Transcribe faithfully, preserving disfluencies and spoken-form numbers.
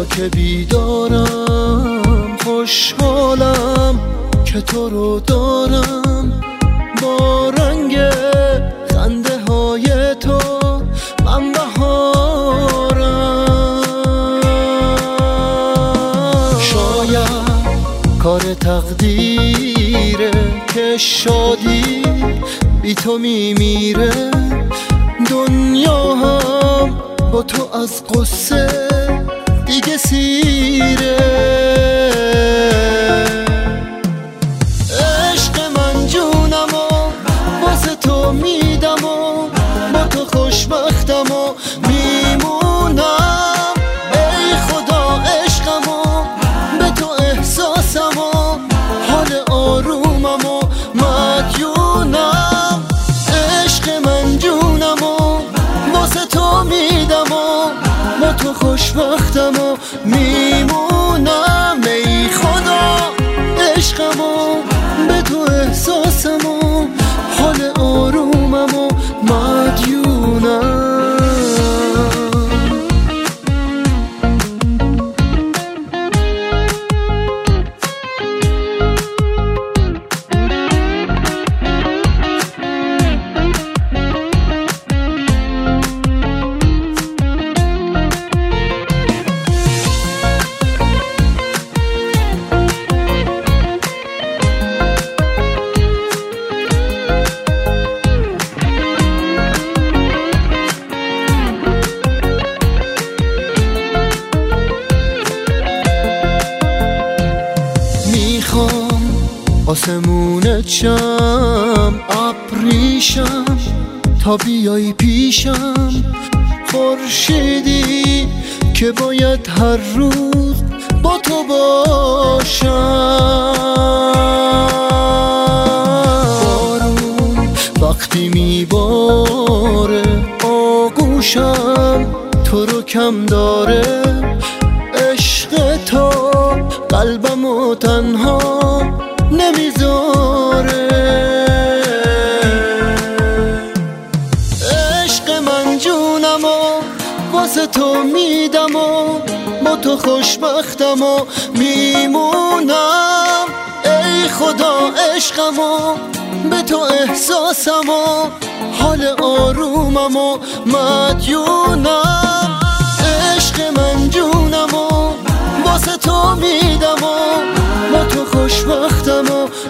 حالا که بیدارم خوشحالم که تو رو دارم. با رنگ خنده های تو من بهارم. شاید کار تقدیره که شادی بی تو میمیره. دنیا هم با تو از قصه دیگه سیره. عشق من جونم و واسه تو میدم و با تو خوشبختم و میمونم. ای خدا عشقم و به تو احساسم و حال آرومم و مدیونم. عشق من جونم و واسه تو میدم و با تو خوشبختم و میمونم. ای خدا عشقم و به تو احساسم و حال آرومم و مدیونم. آسمونت شم ابریشم تا بیای پیشم. خورشیدی که باید هر روز با تو باشم. بارون وقتی میباره آغوشم تو رو کم داره. عشق تو قلبمو تنها نمیذاره. عشق من جونم و واسه تو میدم و با تو خوشبختم و میمونم. ای خدا عشقم و به تو احساسم و حال آرومم و مدیونم. عشق من جونم و واسه تو میدم و با تو خوشبختم و